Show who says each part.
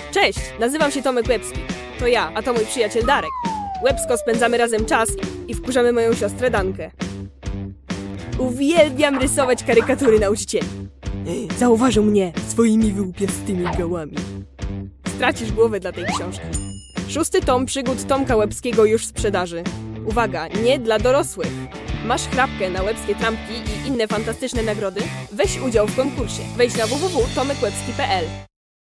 Speaker 1: Cześć, nazywam się Tomek Łebski. To ja, a to mój przyjaciel Darek. Łebsko spędzamy razem czas i wkurzamy moją siostrę Dankę. Uwielbiam rysować karykatury nauczycieli. Zauważył mnie swoimi wyłupiastymi gałami. Stracisz głowę dla tej książki. 6. tom przygód Tomka Łebskiego już w sprzedaży. Uwaga, nie dla dorosłych. Masz chrapkę na łebskie trampki i inne fantastyczne nagrody? Weź udział w konkursie. Wejdź na www.tomekwebski.pl